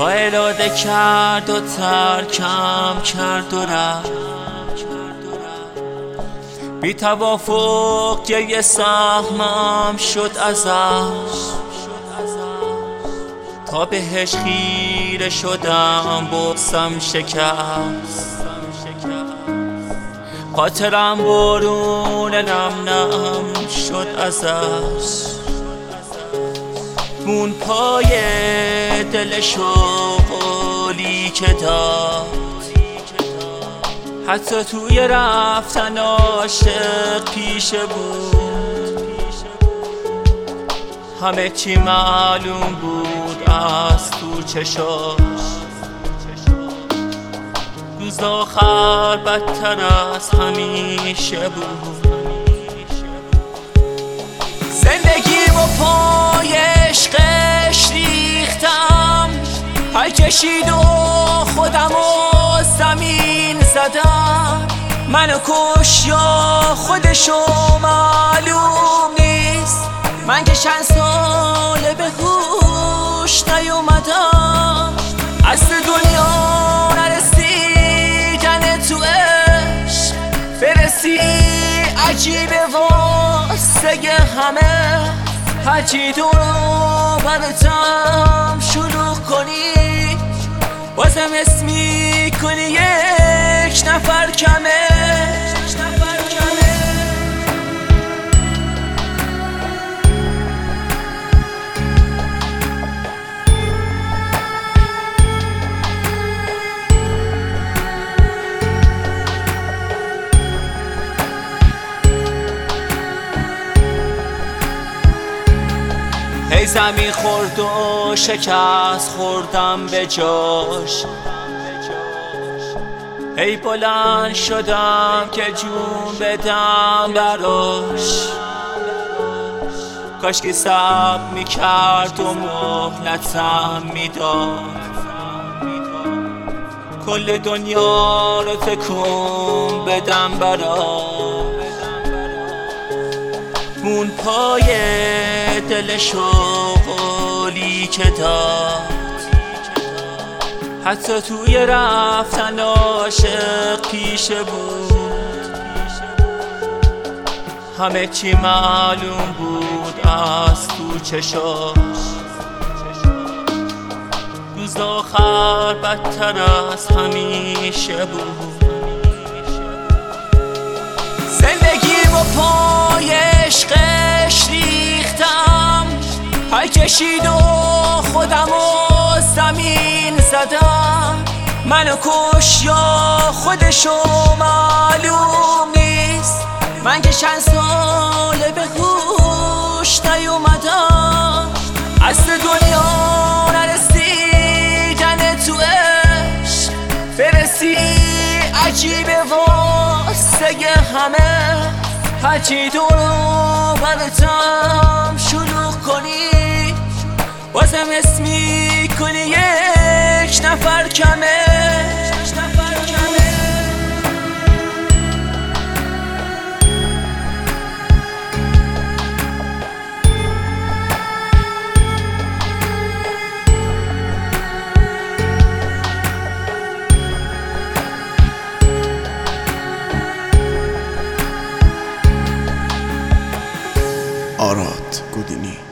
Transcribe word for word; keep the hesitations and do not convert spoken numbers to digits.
تا اراده کرد و ترکم کرد و رفت. بی توافق گریه سهمم شد ازش، تا بهش خیره شدم بغضم شکست. خاطرم برون نم نم شد ازش، مون پای دلش و قولی که داد. حتی توی رفتن عاشق پیشه بود، همه چی معلوم بود از تو چشاش. روز آخر بدتر از همیشه بود، زندگی و پای عشقش ریختم. پر کشید و خودم و زمین زدم. منو کش یا خودشو معلوم نیست. من که چند ساله به هوش نیومدم، اصل دنیا نرسیدن تو عشق. برسی عجیبه واسه همه، هرچی دورو برتم شروع کنی بازم اسمی کنی یک نفر کمه. ای زمین خورد و شکست خوردم به جاش. ای بلند شدم که جون بدم براش. کاش که صبر میکرد و مهلتم میداد، کل دنیا رو تکون بدم براش. مون پای دلش و قولی که داد. حتی توی رفتن عاشق پیشه بود، همه چی معلوم بود از تو چشاش. روز آخر بدتر از همیشه بود، زندگی و پای عشقش ریختم. پر کشید و خودم و زمین زدم. منو کش یا خودشو معلوم نیست. من که چند ساله به هوش نیومدم، اصل دنیا نرسیدن تو عشق. برسی عجیبه واسه همه، هرچی دورو برتم شروع کنی بازم اسمی کنی یک نفر کمه. آراد گودینی.